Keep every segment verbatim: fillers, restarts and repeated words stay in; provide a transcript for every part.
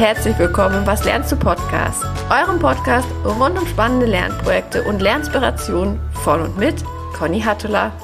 herzlich willkommen im Was lernst du Podcast, eurem Podcast rund um spannende Lernprojekte und Lerninspiration von und mit Conny Hattula.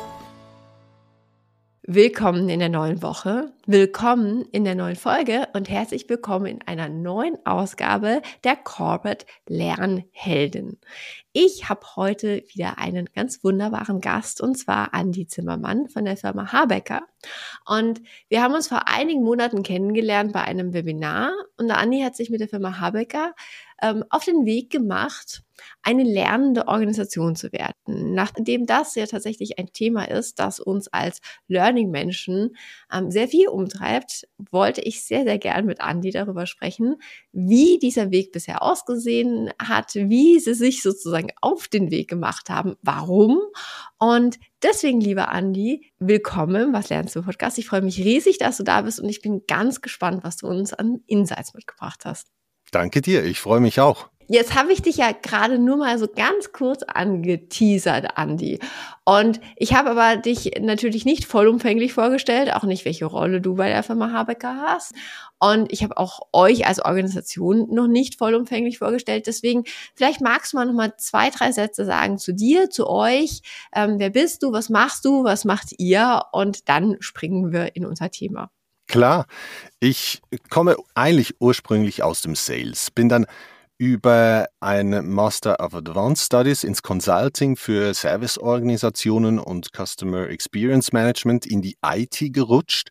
Willkommen in der neuen Woche, willkommen in der neuen Folge und herzlich willkommen in einer neuen Ausgabe der Corporate Lernhelden. Ich habe heute wieder einen ganz wunderbaren Gast und zwar Andi Zimmermann von der Firma Habecker. Und wir haben uns vor einigen Monaten kennengelernt bei einem Webinar und der Andi hat sich mit der Firma Habecker ähm, auf den Weg gemacht, eine lernende Organisation zu werden. Nachdem das ja tatsächlich ein Thema ist, das uns als Learning-Menschen ähm, sehr viel umtreibt, wollte ich sehr, sehr gern mit Andi darüber sprechen, wie dieser Weg bisher ausgesehen hat, wie sie sich sozusagen auf den Weg gemacht haben, warum. Und deswegen, lieber Andi, willkommen im Was lernst du Podcast. Ich freue mich riesig, dass du da bist und ich bin ganz gespannt, was du uns an Insights mitgebracht hast. Danke dir, ich freue mich auch. Jetzt habe ich dich ja gerade nur mal so ganz kurz angeteasert, Andi. Und ich habe aber dich natürlich nicht vollumfänglich vorgestellt, auch nicht, welche Rolle du bei der Firma Habecker hast. Und ich habe auch euch als Organisation noch nicht vollumfänglich vorgestellt. Deswegen, vielleicht magst du mal noch mal zwei, drei Sätze sagen zu dir, zu euch. Ähm, wer bist du, was machst du, was macht ihr? Und dann springen wir in unser Thema. Klar, ich komme eigentlich ursprünglich aus dem Sales, bin dann über ein Master of Advanced Studies ins Consulting für Serviceorganisationen und Customer Experience Management in die I T gerutscht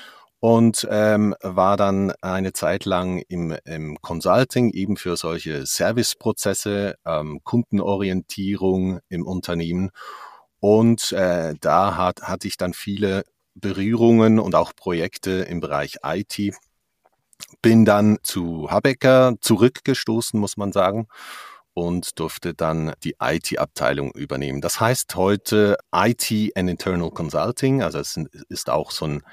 und ähm, war dann eine Zeit lang im, im Consulting eben für solche Serviceprozesse, ähm, Kundenorientierung im Unternehmen und äh, da hat, hatte ich dann viele Berührungen und auch Projekte im Bereich I T. Bin dann zu Habecker zurückgestoßen, muss man sagen, und durfte dann die I T-Abteilung übernehmen. Das heißt heute I T and Internal Consulting, also es ist auch so ein,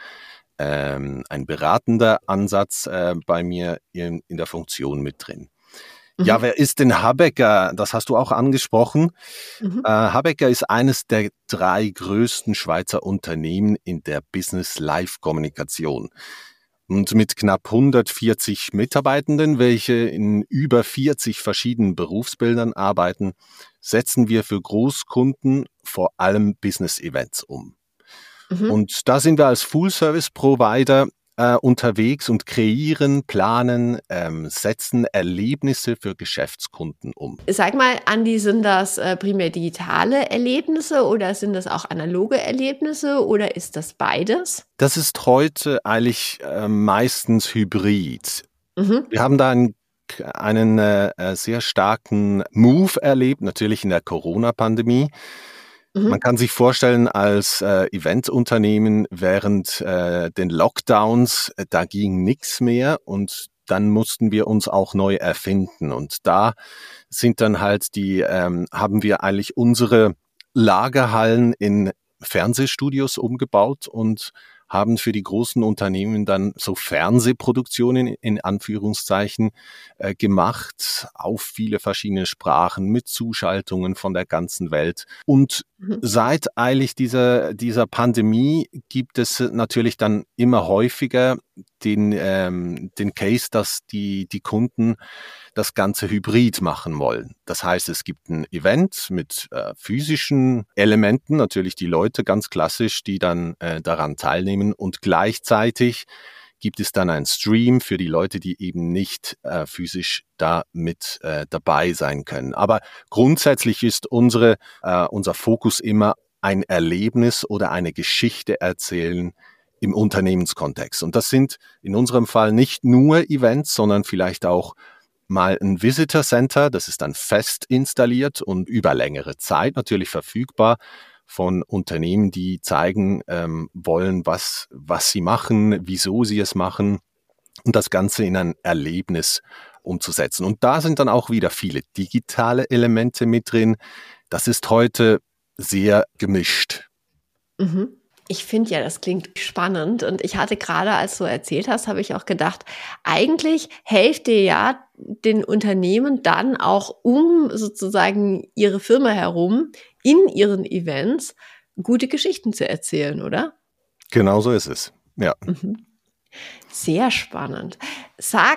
ähm, ein beratender Ansatz äh, bei mir in, in der Funktion mit drin. Mhm. Ja, wer ist denn Habecker? Das hast du auch angesprochen. Mhm. Äh, Habecker ist eines der drei größten Schweizer Unternehmen in der Business-Life-Kommunikation. Und mit knapp hundertvierzig Mitarbeitenden, welche in über vierzig verschiedenen Berufsbildern arbeiten, setzen wir für Großkunden vor allem Business-Events um. Mhm. Und da sind wir als Full-Service-Provider äh, unterwegs und kreieren, planen, ähm, setzen Erlebnisse für Geschäftskunden um. Sag mal, Andi, sind das äh, primär digitale Erlebnisse oder sind das auch analoge Erlebnisse oder ist das beides? Das ist heute eigentlich äh, meistens hybrid. Mhm. Wir haben da einen, einen äh, sehr starken Move erlebt, natürlich in der Corona-Pandemie. Mhm. Man kann sich vorstellen, als äh, Eventunternehmen während äh, den Lockdowns, äh, da ging nichts mehr und dann mussten wir uns auch neu erfinden. Und da sind dann halt die, ähm, haben wir eigentlich unsere Lagerhallen in Fernsehstudios umgebaut und haben für die großen Unternehmen dann so Fernsehproduktionen in Anführungszeichen äh, gemacht, auf viele verschiedene Sprachen mit Zuschaltungen von der ganzen Welt. Und mhm. seit eigentlich dieser, dieser Pandemie gibt es natürlich dann immer häufiger den, ähm, den Case, dass die, die Kunden das Ganze hybrid machen wollen. Das heißt, es gibt ein Event mit äh, physischen Elementen, natürlich die Leute ganz klassisch, die dann äh, daran teilnehmen und gleichzeitig gibt es dann einen Stream für die Leute, die eben nicht äh, physisch da mit äh, dabei sein können. Aber grundsätzlich ist unsere, äh, unser Fokus immer ein Erlebnis oder eine Geschichte erzählen im Unternehmenskontext. Und das sind in unserem Fall nicht nur Events, sondern vielleicht auch mal ein Visitor Center, das ist dann fest installiert und über längere Zeit natürlich verfügbar von Unternehmen, die zeigen ähm, wollen, was, was sie machen, wieso sie es machen und das Ganze in ein Erlebnis umzusetzen. Und da sind dann auch wieder viele digitale Elemente mit drin. Das ist heute sehr gemischt. Mhm. Ich finde ja, das klingt spannend und ich hatte gerade, als du erzählt hast, habe ich auch gedacht, eigentlich helft dir ja den Unternehmen dann auch um sozusagen ihre Firma herum in ihren Events gute Geschichten zu erzählen, oder? Genau so ist es, ja. Mhm. Sehr spannend. Sag,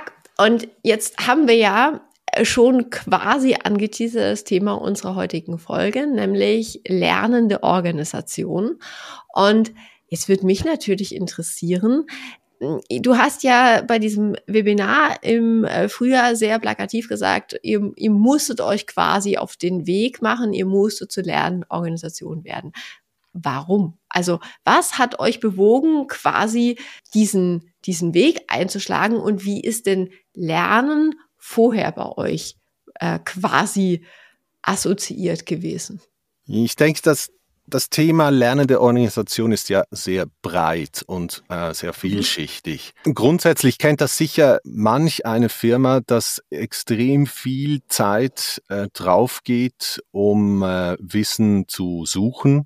Und jetzt haben wir ja schon quasi angeteasert das Thema unserer heutigen Folge, nämlich lernende Organisation. Und jetzt würde mich natürlich interessieren, du hast ja bei diesem Webinar im Frühjahr sehr plakativ gesagt, ihr, ihr musstet euch quasi auf den Weg machen, ihr musstet zur lernenden Organisation werden. Warum? Also was hat euch bewogen, quasi diesen, diesen Weg einzuschlagen, und wie ist denn Lernen vorher bei euch äh, quasi assoziiert gewesen? Ich denke, dass das Thema lernende Organisation ist ja sehr breit und äh, sehr vielschichtig. Mhm. Grundsätzlich kennt das sicher manch eine Firma, dass extrem viel Zeit äh, drauf geht, um äh, Wissen zu suchen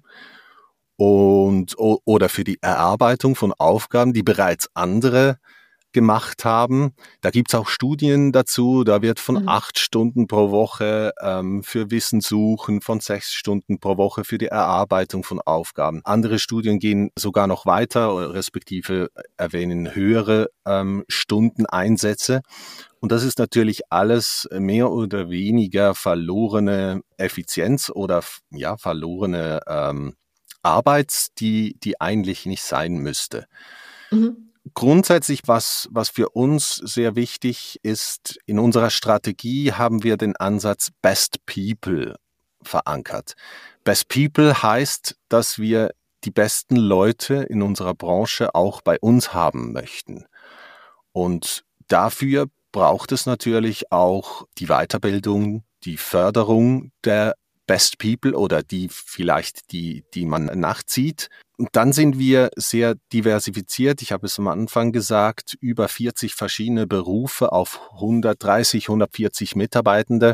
und o- oder für die Erarbeitung von Aufgaben, die bereits andere gemacht haben. Da gibt's auch Studien dazu, da wird von mhm. acht Stunden pro Woche ähm, für Wissen suchen, von sechs Stunden pro Woche für die Erarbeitung von Aufgaben. Andere Studien gehen sogar noch weiter, respektive erwähnen höhere ähm, Stundeneinsätze. Und das ist natürlich alles mehr oder weniger verlorene Effizienz oder ja verlorene ähm, Arbeit, die, die eigentlich nicht sein müsste. Mhm. Grundsätzlich, was, was für uns sehr wichtig ist, in unserer Strategie haben wir den Ansatz Best People verankert. Best People heißt, dass wir die besten Leute in unserer Branche auch bei uns haben möchten. Und dafür braucht es natürlich auch die Weiterbildung, die Förderung der Best People oder die vielleicht, die, die man nachzieht. Und dann sind wir sehr diversifiziert. Ich habe es am Anfang gesagt, über vierzig verschiedene Berufe auf hundertdreißig, hundertvierzig Mitarbeitende.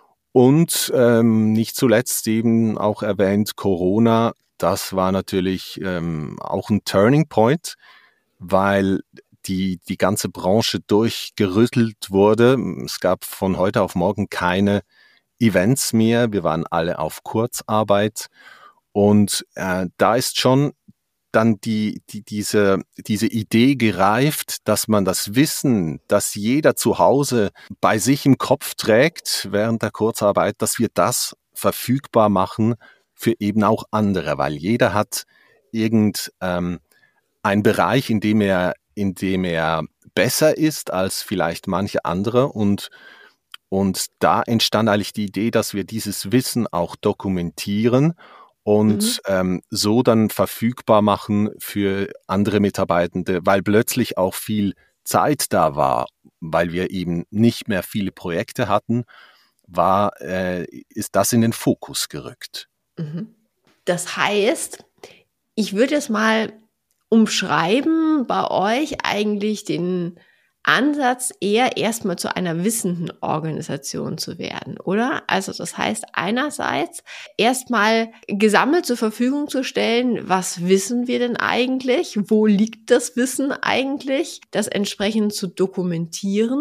Und ähm, nicht zuletzt eben auch erwähnt Corona. Das war natürlich ähm, auch ein Turning Point, weil die, die ganze Branche durchgerüttelt wurde. Es gab von heute auf morgen keine Events mehr. Wir waren alle auf Kurzarbeit. Und äh, da ist schon dann die, die, diese, diese Idee gereift, dass man das Wissen, das jeder zu Hause bei sich im Kopf trägt während der Kurzarbeit, dass wir das verfügbar machen für eben auch andere, weil jeder hat irgend ähm, einen Bereich, in dem er, in dem er besser ist als vielleicht manche andere, und und da entstand eigentlich die Idee, dass wir dieses Wissen auch dokumentieren und mhm. ähm, so dann verfügbar machen für andere Mitarbeitende, weil plötzlich auch viel Zeit da war, weil wir eben nicht mehr viele Projekte hatten, war, äh, ist das in den Fokus gerückt. Mhm. Das heißt, ich würde es mal umschreiben, bei euch eigentlich den Ansatz, eher erstmal zu einer wissenden Organisation zu werden, oder? Also das heißt, einerseits erstmal gesammelt zur Verfügung zu stellen, was wissen wir denn eigentlich? Wo liegt das Wissen eigentlich? Das entsprechend zu dokumentieren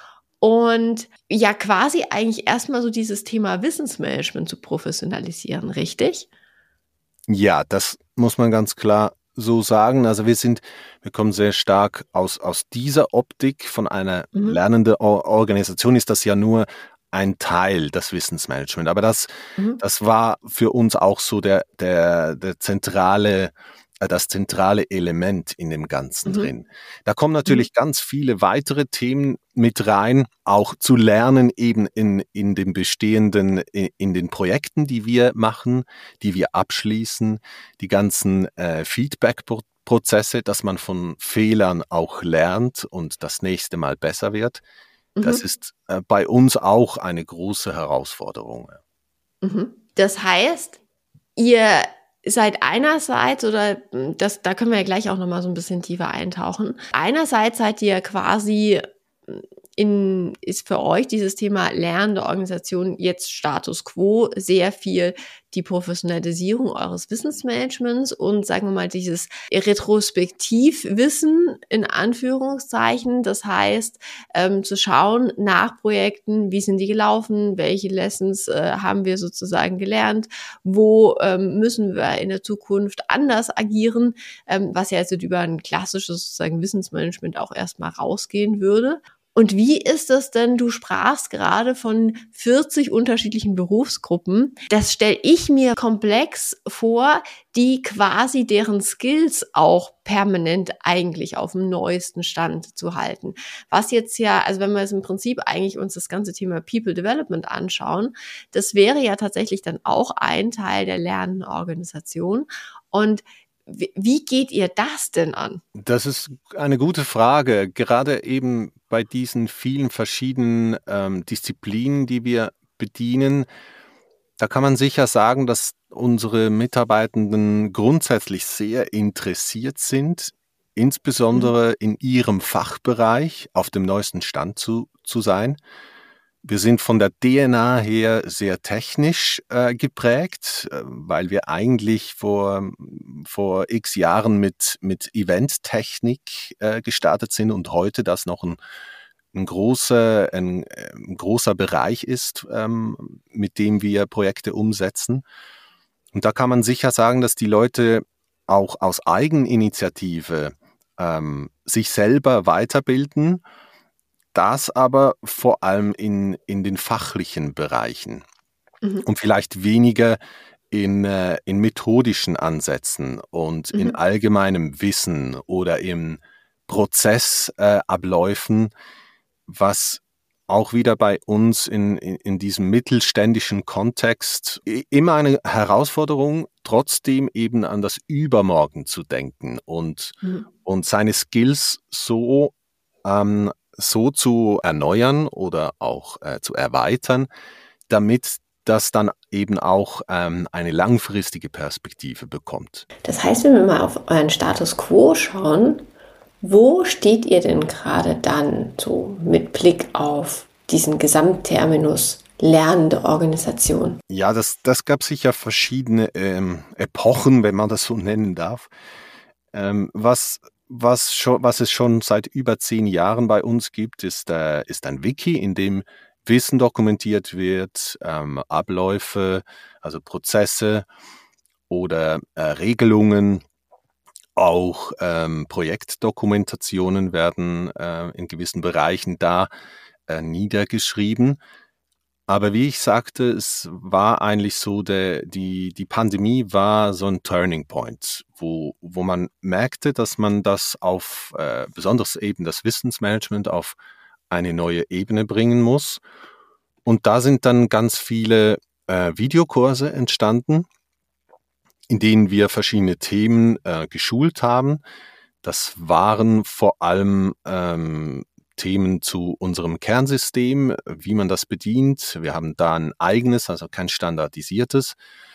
und ja quasi eigentlich erstmal so dieses Thema Wissensmanagement zu professionalisieren, richtig? Ja, das muss man ganz klar so sagen. Also wir sind, wir kommen sehr stark aus, aus dieser Optik von einer mhm. lernenden Organisation, ist das ja nur ein Teil des Wissensmanagement. Aber das, mhm. das war für uns auch so der, der, der zentrale, das zentrale Element in dem Ganzen mhm. drin. Da kommen natürlich mhm. ganz viele weitere Themen mit rein, auch zu lernen eben in, in den bestehenden, in, in den Projekten, die wir machen, die wir abschließen, die ganzen äh, Feedback-Prozesse, dass man von Fehlern auch lernt und das nächste Mal besser wird. Mhm. Das ist äh, bei uns auch eine große Herausforderung. Mhm. Das heißt, ihr seid einerseits, oder das, da können wir ja gleich auch nochmal so ein bisschen tiefer eintauchen, einerseits seid ihr quasi in, ist für euch dieses Thema lernende Organisation jetzt Status Quo, sehr viel die Professionalisierung eures Wissensmanagements und sagen wir mal dieses Retrospektivwissen in Anführungszeichen. Das heißt, ähm, zu schauen nach Projekten, wie sind die gelaufen, welche Lessons äh, haben wir sozusagen gelernt, wo ähm, müssen wir in der Zukunft anders agieren, ähm, was ja jetzt über ein klassisches sozusagen Wissensmanagement auch erstmal rausgehen würde. Und wie ist das denn? Du sprachst gerade von vierzig unterschiedlichen Berufsgruppen. Das stelle ich mir komplex vor, die quasi deren Skills auch permanent eigentlich auf dem neuesten Stand zu halten. Was jetzt ja, also wenn wir jetzt im Prinzip eigentlich uns das ganze Thema People Development anschauen, das wäre ja tatsächlich dann auch ein Teil der lernenden Organisation. Und wie geht ihr das denn an? Das ist eine gute Frage. Gerade eben bei diesen vielen verschiedenen ähm, Disziplinen, die wir bedienen, da kann man sicher sagen, dass unsere Mitarbeitenden grundsätzlich sehr interessiert sind, insbesondere in ihrem Fachbereich auf dem neuesten Stand zu, zu sein. Wir sind von der D N A her sehr technisch äh, geprägt, äh, weil wir eigentlich vor, vor x Jahren mit, mit Eventtechnik äh, gestartet sind und heute das noch ein, ein, großer, ein, ein großer Bereich ist, ähm, mit dem wir Projekte umsetzen. Und da kann man sicher sagen, dass die Leute auch aus Eigeninitiative ähm, sich selber weiterbilden, das aber vor allem in, in den fachlichen Bereichen mhm. und vielleicht weniger in, äh, in methodischen Ansätzen und mhm. in allgemeinem Wissen oder in Prozessabläufen, äh, was auch wieder bei uns in, in, in diesem mittelständischen Kontext immer eine Herausforderung, trotzdem eben an das Übermorgen zu denken und, mhm. und seine Skills so ähm, so zu erneuern oder auch äh, zu erweitern, damit das dann eben auch ähm, eine langfristige Perspektive bekommt. Das heißt, wenn wir mal auf euren Status quo schauen, wo steht ihr denn gerade dann so mit Blick auf diesen Gesamtterminus lernende Organisation? Ja, das, das gab sicher verschiedene ähm, Epochen, wenn man das so nennen darf. Ähm, was Was, schon, was es schon seit über zehn Jahren bei uns gibt, ist, äh, ist ein Wiki, in dem Wissen dokumentiert wird, ähm, Abläufe, also Prozesse oder äh, Regelungen, auch ähm, Projektdokumentationen werden äh, in gewissen Bereichen da äh, niedergeschrieben. Aber wie ich sagte, es war eigentlich so, der, die, die Pandemie war so ein Turning Point, wo, wo man merkte, dass man das auf, äh, besonders eben das Wissensmanagement auf eine neue Ebene bringen muss. Und da sind dann ganz viele äh, Videokurse entstanden, in denen wir verschiedene Themen äh, geschult haben. Das waren vor allem ähm, Themen zu unserem Kernsystem, wie man das bedient. Wir haben da ein eigenes, also kein standardisiertes.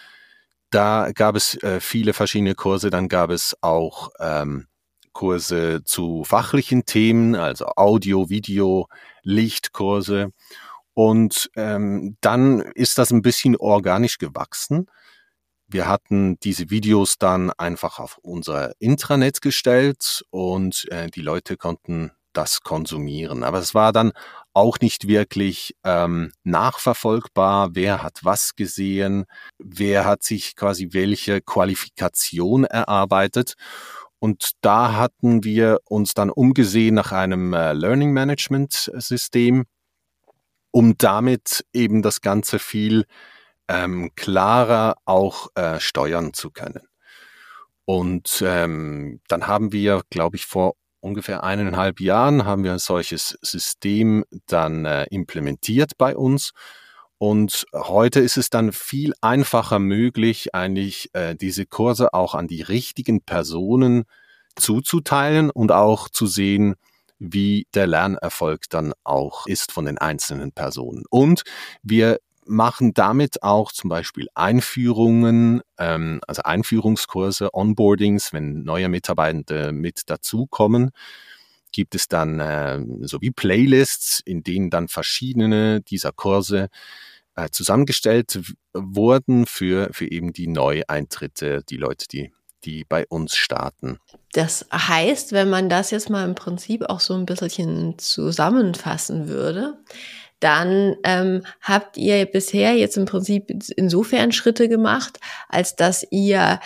Da gab es äh, viele verschiedene Kurse. Dann gab es auch ähm, Kurse zu fachlichen Themen, also Audio, Video, Lichtkurse. Und ähm, dann ist das ein bisschen organisch gewachsen. Wir hatten diese Videos dann einfach auf unser Intranet gestellt und äh, die Leute konnten das konsumieren. Aber es war dann auch nicht wirklich ähm, nachverfolgbar, wer hat was gesehen, wer hat sich quasi welche Qualifikation erarbeitet. Und da hatten wir uns dann umgesehen nach einem äh, Learning Management System, um damit eben das Ganze viel ähm, klarer auch äh, steuern zu können. Und ähm, dann haben wir, glaube ich, vor ungefähr eineinhalb Jahren haben wir ein solches System dann äh, implementiert bei uns. Und heute ist es dann viel einfacher möglich, eigentlich äh, diese Kurse auch an die richtigen Personen zuzuteilen und auch zu sehen, wie der Lernerfolg dann auch ist von den einzelnen Personen. Und wir machen damit auch zum Beispiel Einführungen, ähm, also Einführungskurse, Onboardings, wenn neue Mitarbeitende mit dazukommen, gibt es dann äh, so wie Playlists, in denen dann verschiedene dieser Kurse äh, zusammengestellt w- wurden für, für eben die Neueintritte, die Leute, die die bei uns starten. Das heißt, wenn man das jetzt mal im Prinzip auch so ein bisschen zusammenfassen würde, dann ähm, habt ihr bisher jetzt im Prinzip insofern Schritte gemacht, als dass ihr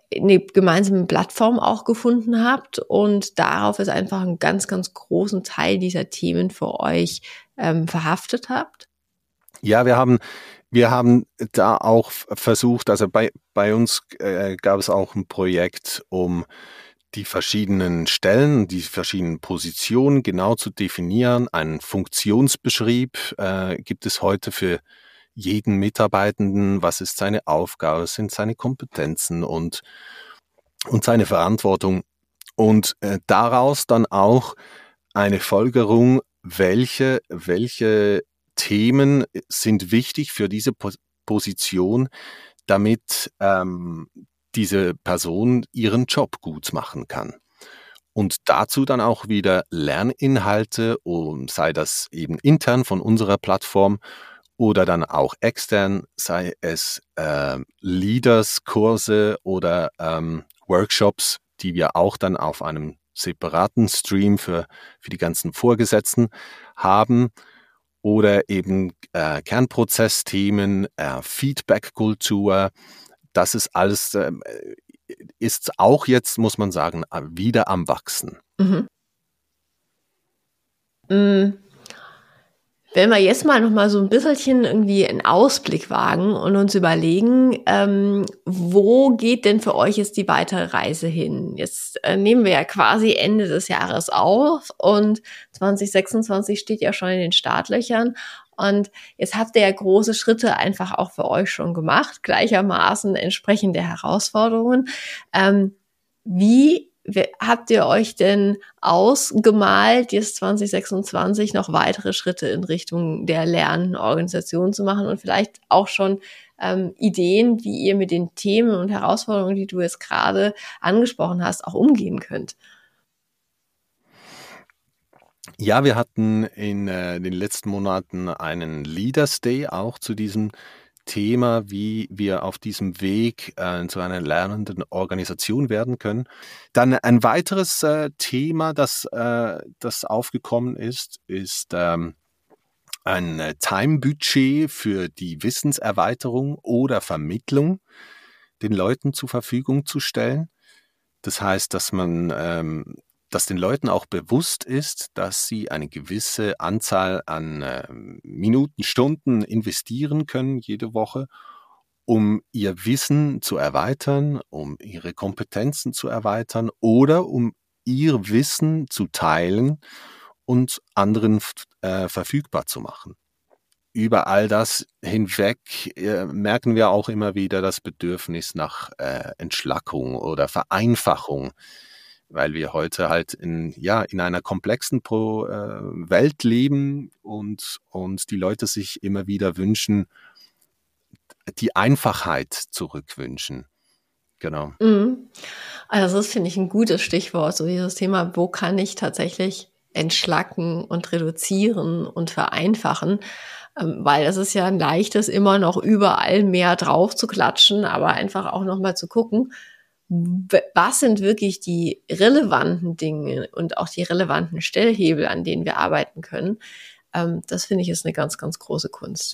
eine gemeinsame Plattform auch gefunden habt und darauf ist einfach einen ganz, ganz großen Teil dieser Themen für euch ähm, verhaftet habt? Ja, wir haben, wir haben da auch versucht, also bei, bei uns äh, gab es auch ein Projekt, um die verschiedenen Stellen, die verschiedenen Positionen genau zu definieren. Einen Funktionsbeschrieb äh, gibt es heute für jeden Mitarbeitenden. Was ist seine Aufgabe, was sind seine Kompetenzen und, und seine Verantwortung. Und äh, daraus dann auch eine Folgerung, welche, welche Themen sind wichtig für diese po- Position, damit ähm, diese Person ihren Job gut machen kann. Und dazu dann auch wieder Lerninhalte, um, sei das eben intern von unserer Plattform oder dann auch extern, sei es äh, Leaders-Kurse oder ähm, Workshops, die wir auch dann auf einem separaten Stream für, für die ganzen Vorgesetzten haben oder eben äh, Kernprozessthemen, äh, Feedback-Kultur. Das ist alles, äh, ist auch jetzt, muss man sagen, wieder am Wachsen. Mhm. Mm. Wenn wir jetzt mal noch mal so ein bisschen irgendwie einen Ausblick wagen und uns überlegen, ähm, wo geht denn für euch jetzt die weitere Reise hin? Jetzt äh, nehmen wir ja quasi Ende des Jahres auf und zwanzig sechsundzwanzig steht ja schon in den Startlöchern und jetzt habt ihr ja große Schritte einfach auch für euch schon gemacht, gleichermaßen entsprechend der Herausforderungen. Ähm, wie habt ihr euch denn ausgemalt, jetzt zwanzig sechsundzwanzig noch weitere Schritte in Richtung der Lernorganisation zu machen und vielleicht auch schon ähm, Ideen, wie ihr mit den Themen und Herausforderungen, die du jetzt gerade angesprochen hast, auch umgehen könnt? Ja, wir hatten in äh, den letzten Monaten einen Leaders Day auch zu diesem Thema, wie wir auf diesem Weg äh, zu einer lernenden Organisation werden können. Dann ein weiteres äh, Thema, das, äh, das aufgekommen ist, ist ähm, ein äh, Time-Budget für die Wissenserweiterung oder Vermittlung den Leuten zur Verfügung zu stellen. Das heißt, dass man ähm, dass den Leuten auch bewusst ist, dass sie eine gewisse Anzahl an äh, Minuten, Stunden investieren können jede Woche, um ihr Wissen zu erweitern, um ihre Kompetenzen zu erweitern oder um ihr Wissen zu teilen und anderen äh, verfügbar zu machen. Über all das hinweg äh, merken wir auch immer wieder das Bedürfnis nach äh, Entschlackung oder Vereinfachung, weil wir heute halt in, ja, in einer komplexen Pro, äh, Welt leben und, und die Leute sich immer wieder wünschen, die Einfachheit zurückwünschen. Genau. Mhm. Also das finde ich ein gutes Stichwort, so dieses Thema, wo kann ich tatsächlich entschlacken und reduzieren und vereinfachen, ähm, weil es ist ja ein leichtes, immer noch überall mehr drauf zu klatschen, aber einfach auch nochmal zu gucken, was sind wirklich die relevanten Dinge und auch die relevanten Stellhebel, an denen wir arbeiten können. Ähm, das finde ich ist eine ganz, ganz große Kunst.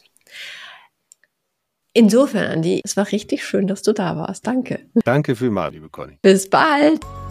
Insofern, Andi, es war richtig schön, dass du da warst. Danke. Danke vielmals, liebe Conny. Bis bald.